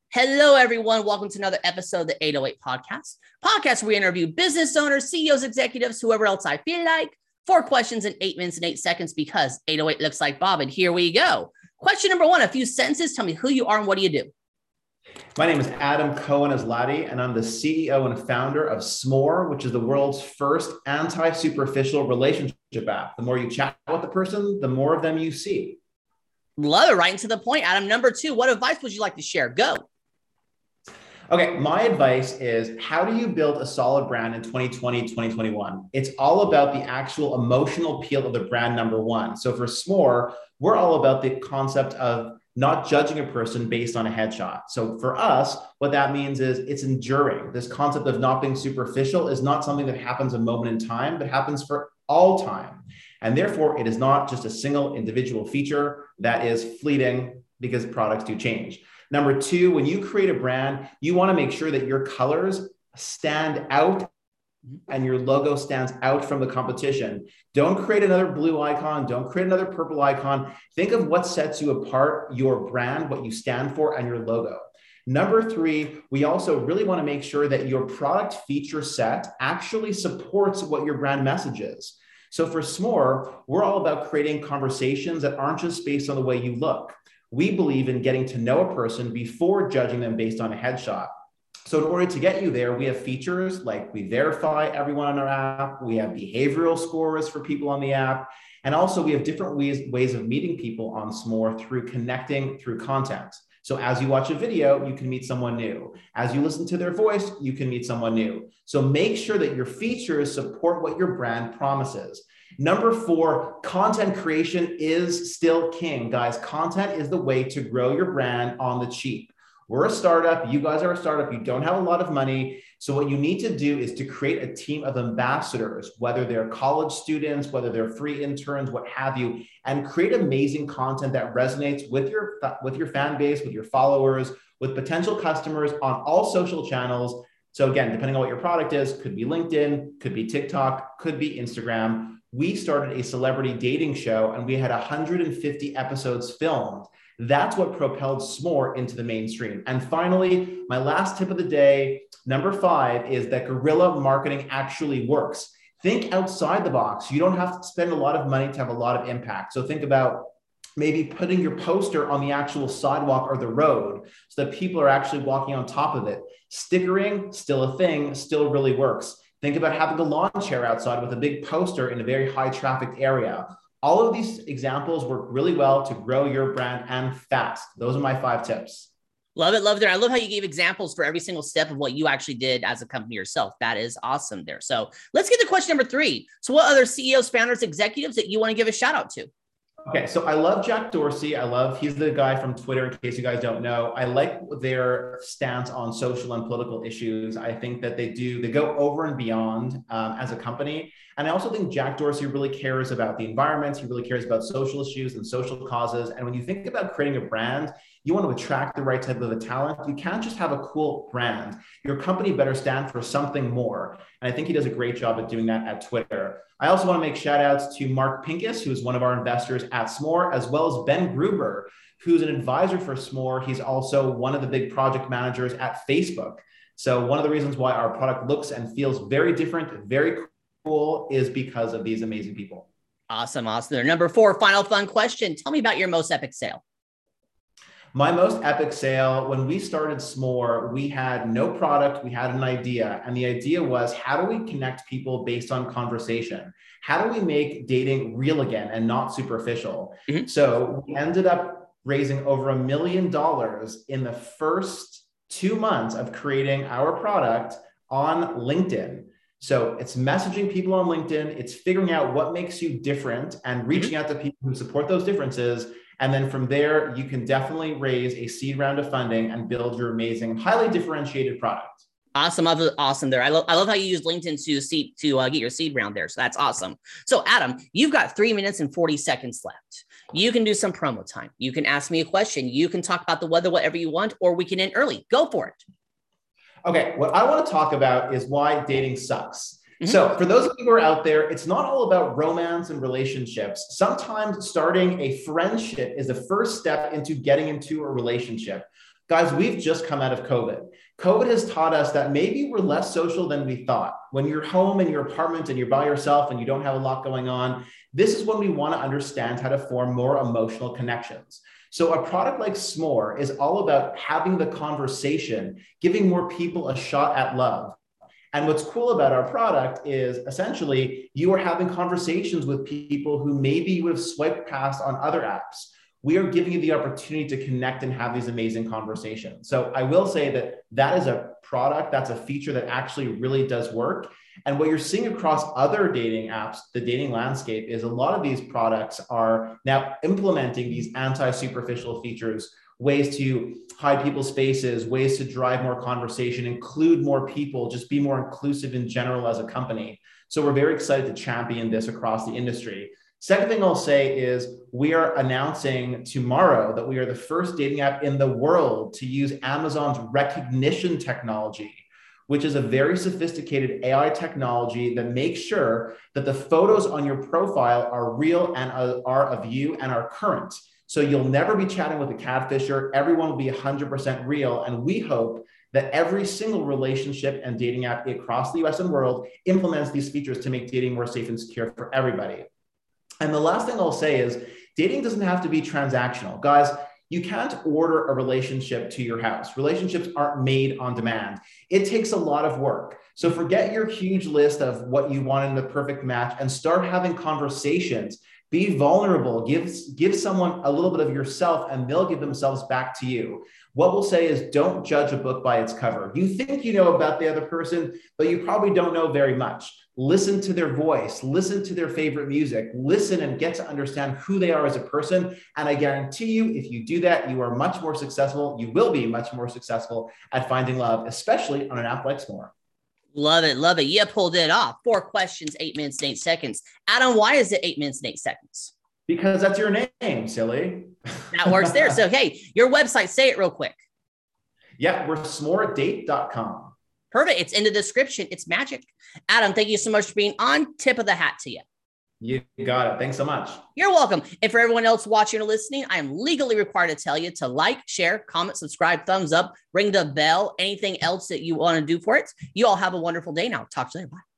Hello, everyone. Welcome to another episode of the 808 Podcast where we interview business owners, CEOs, executives, whoever else I feel like. 4 questions in 8 minutes and 8 seconds because 808 looks like Bob. And here we go. Question number 1, a few sentences. Tell me who you are and what do you do? My name is Adam Cohen-Aslati, and I'm the CEO and founder of S'more, which is the world's first anti-superficial relationship app. The more you chat with the person, the more of them you see. Love it. Right into the point. Adam, number 2, what advice would you like to share? Go. Okay, my advice is, how do you build a solid brand in 2020, 2021? It's all about the actual emotional appeal of the brand, number 1. So for S'more, we're all about the concept of not judging a person based on a headshot. So for us, what that means is it's enduring. This concept of not being superficial is not something that happens a moment in time, but happens for all time. And therefore, it is not just a single individual feature that is fleeting because products do change. Number 2, when you create a brand, you want to make sure that your colors stand out and your logo stands out from the competition. Don't create another blue icon. Don't create another purple icon. Think of what sets you apart, your brand, what you stand for, and your logo. Number 3, we also really want to make sure that your product feature set actually supports what your brand message is. So for S'more, we're all about creating conversations that aren't just based on the way you look. We believe in getting to know a person before judging them based on a headshot. So in order to get you there, we have features like we verify everyone on our app. We have behavioral scores for people on the app. And also we have different ways of meeting people on S'more through connecting through content. So as you watch a video, you can meet someone new. As you listen to their voice, you can meet someone new. So make sure that your features support what your brand promises. Number 4, content creation is still king. Guys, content is the way to grow your brand on the cheap. We're a startup. You guys are a startup. You don't have a lot of money. So what you need to do is to create a team of ambassadors, whether they're college students, whether they're free interns, what have you, and create amazing content that resonates with your fan base, with your followers, with potential customers on all social channels. So again, depending on what your product is, could be LinkedIn, could be TikTok, could be Instagram. We started a celebrity dating show and we had 150 episodes filmed. That's what propelled S'more into the mainstream. And finally, my last tip of the day, number 5, is that guerrilla marketing actually works. Think outside the box. You don't have to spend a lot of money to have a lot of impact. So think about maybe putting your poster on the actual sidewalk or the road so that people are actually walking on top of it. Stickering, still a thing, still really works. Think about having a lawn chair outside with a big poster in a very high trafficked area. All of these examples work really well to grow your brand and fast. Those are my 5 tips. Love it. Love it. I love how you gave examples for every single step of what you actually did as a company yourself. That is awesome there. So let's get to question number 3. So what other CEOs, founders, executives that you want to give a shout out to? Okay, so I love Jack Dorsey. He's the guy from Twitter, in case you guys don't know. I like their stance on social and political issues. I think that they go over and beyond as a company. And I also think Jack Dorsey really cares about the environment. He really cares about social issues and social causes. And when you think about creating a brand, you want to attract the right type of a talent. You can't just have a cool brand. Your company better stand for something more. And I think he does a great job at doing that at Twitter. I also want to make shout outs to Mark Pincus, who is one of our investors at S'more, as well as Ben Gruber, who's an advisor for S'more. He's also one of the big project managers at Facebook. So one of the reasons why our product looks and feels very different, very cool, is because of these amazing people. Awesome. Awesome. Number 4, final fun question. Tell me about your most epic sale. My most epic sale, when we started S'more, we had no product, we had an idea. And the idea was, how do we connect people based on conversation? How do we make dating real again and not superficial? Mm-hmm. So we ended up raising over $1 million in the first 2 months of creating our product on LinkedIn. So it's messaging people on LinkedIn, it's figuring out what makes you different and reaching out to people who support those differences. And then from there, you can definitely raise a seed round of funding and build your amazing, highly differentiated product. Awesome. Awesome there. I love how you use LinkedIn to get your seed round there. So that's awesome. So Adam, you've got 3 minutes and 40 seconds left. You can do some promo time. You can ask me a question. You can talk about the weather, whatever you want, or we can end early. Go for it. Okay. What I want to talk about is why dating sucks. Mm-hmm. So for those of you who are out there, it's not all about romance and relationships. Sometimes starting a friendship is the first step into getting into a relationship. Guys, we've just come out of COVID. COVID has taught us that maybe we're less social than we thought. When you're home in your apartment and you're by yourself and you don't have a lot going on, this is when we want to understand how to form more emotional connections. So a product like S'more is all about having the conversation, giving more people a shot at love. And what's cool about our product is essentially you are having conversations with people who maybe you would have swiped past on other apps. We are giving you the opportunity to connect and have these amazing conversations. So I will say that that is a product, that's a feature that actually really does work. And what you're seeing across other dating apps, the dating landscape, is a lot of these products are now implementing these anti-superficial features, ways to hide people's faces, ways to drive more conversation, include more people, just be more inclusive in general as a company. So we're very excited to champion this across the industry. Second thing I'll say is we are announcing tomorrow that we are the first dating app in the world to use Amazon's recognition technology, which is a very sophisticated AI technology that makes sure that the photos on your profile are real and are of you and are current. So you'll never be chatting with a catfisher. Everyone will be 100% real. And we hope that every single relationship and dating app across the US and world implements these features to make dating more safe and secure for everybody. And the last thing I'll say is dating doesn't have to be transactional. Guys, you can't order a relationship to your house. Relationships aren't made on demand. It takes a lot of work. So forget your huge list of what you want in the perfect match and start having conversations. Be vulnerable, give someone a little bit of yourself and they'll give themselves back to you. What we'll say is don't judge a book by its cover. You think you know about the other person, but you probably don't know very much. Listen to their voice, listen to their favorite music, listen and get to understand who they are as a person. And I guarantee you, if you do that, you are much more successful. You will be much more successful at finding love, especially on an app like S'more. Love it. Love it. You pulled it off. 4 questions, 8 minutes and 8 seconds. Adam, why is it 8 minutes and 8 seconds? Because that's your name, silly. That works there. So, hey, your website, say it real quick. Yeah, we're s'moredate.com. Perfect. It's in the description. It's magic. Adam, thank you so much for being on. Tip of the hat to you. You got it. Thanks so much. You're welcome. And for everyone else watching or listening, I am legally required to tell you to like, share, comment, subscribe, thumbs up, ring the bell, anything else that you want to do for it. You all have a wonderful day now. Talk to you later. Bye.